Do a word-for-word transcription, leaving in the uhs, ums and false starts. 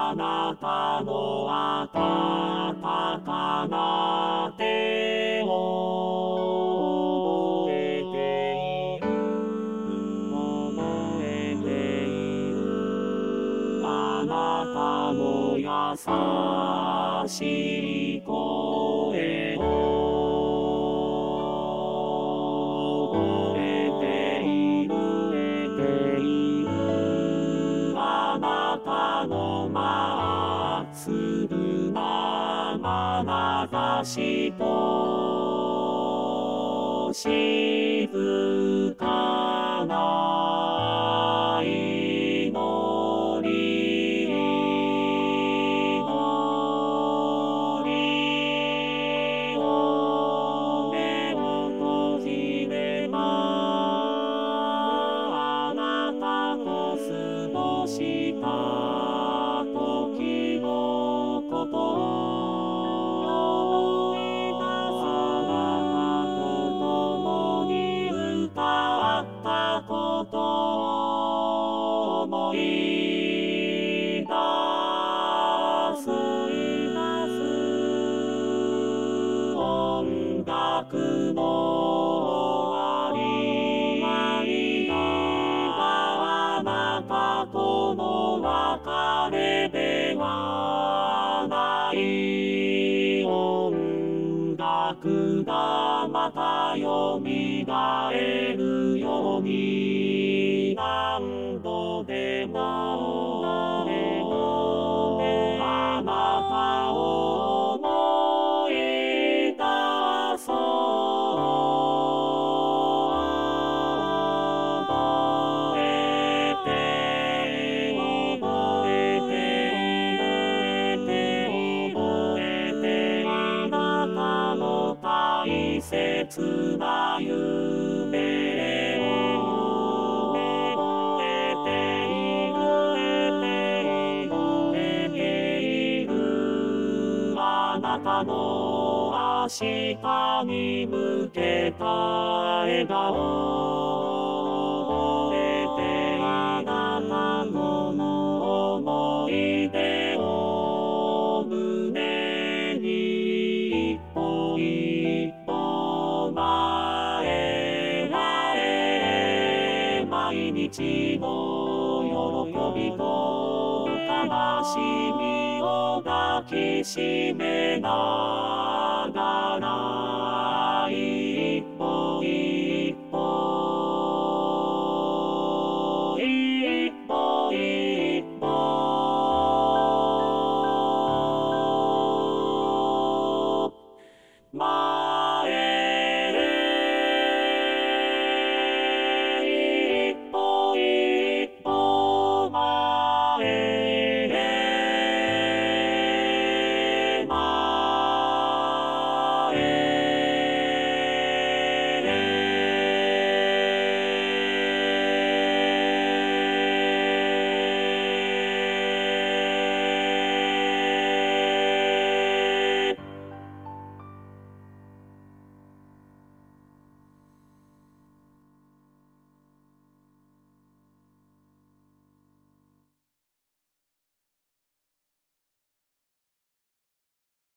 あなたの温かな手を覚えている覚えているあなたの優しい声を覚えている覚えているあなたのまっすぐな眼差しと静かな祈り祈りを目を閉じればあなたと過ごした時のことを思い出すあなたと共に歌ったことを思い出す音楽の終わりがあなたとの別れではない音楽がまたよみがえるように何度でもあなたを思い出そう覚えて覚えて覚えてあなたの大切な夢を覚えている覚えているあなたの明日に向けた笑顔覚えてあなたの思い出を胸に一歩一歩前へ毎日の喜びと悲しみを抱きしめながら